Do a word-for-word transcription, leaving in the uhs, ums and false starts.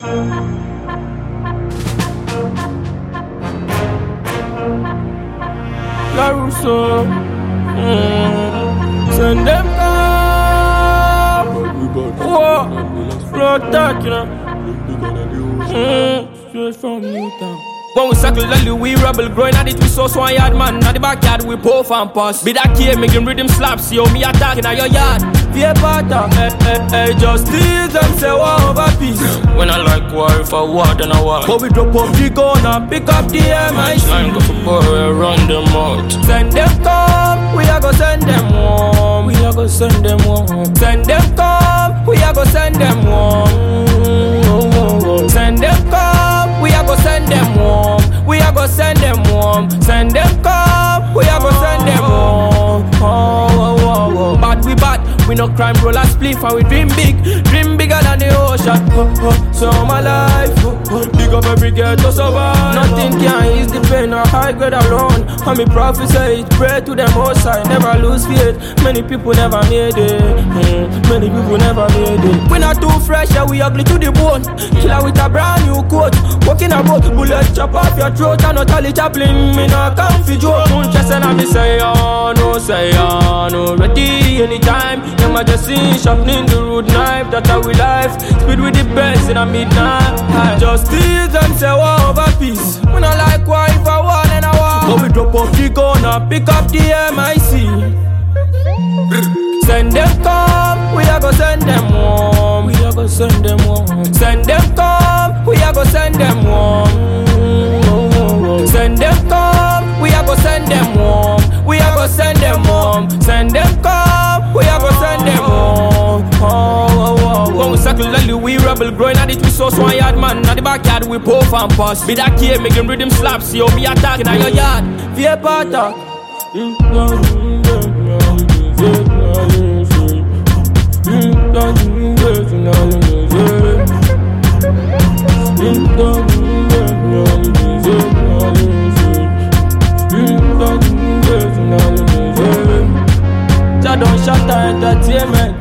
Larusso, mm. Send them down. Whoa, flow talk, you know. Mm. Straight from Newtown. When we circle the we rebel growing at it, we so so yard man. At the backyard, we puff and pass. Be that kid making rhythm slaps, yo, me attacking at your yard. Be a butter, eh, eh, eh, just tease them, say war over peace. When I like war, if I war, then I war. But we drop up the gun and pick up the M I C. Line go for boy, run them out. Send them come, we are go send them home. We are go send them home. Send them come, we are go send them home. Send them come, we are go send them home. We are go send them home. Send them come, we are go send them home. Oh, oh, oh, oh. Bad we bad, we no crime roller spliff and we dream big, dream bigger than the ocean. Oh, oh. So my life, oh, oh. Big up every girl to survive. Nothing can ease the pain or high grade alone. And me prophesy, pray to them outside, never lose faith. Many people never made it. Mm. Many people never made it. We not too fresh, yeah, we ugly to the bone. Killer with a brand new coat, walking about bullet chop off your throat. And not Charlie Chaplin, me no come for joke. Don't just say me say oh, no say oh, no. Ready anytime, your majesty sharpening the road knife. That's how we life, speed with the best in a midnight. Justice and say war over peace. We not like war if I war then I war. But we drop up the gun and pick up the M I C. Send them come, we are go send them home. We are go send them home. Send them come, we are go send them home. Send them come, we are go send them home. We are go send them home. Send them come, we are go send them home. Oh, oh, oh, oh. When we circle the we rebel growing at it, we so so yard man. At the backyard, we puff and pass. Be that kid making rhythm slaps, yo, me attacking at your yard. Via pata. Don't shut down entertainment.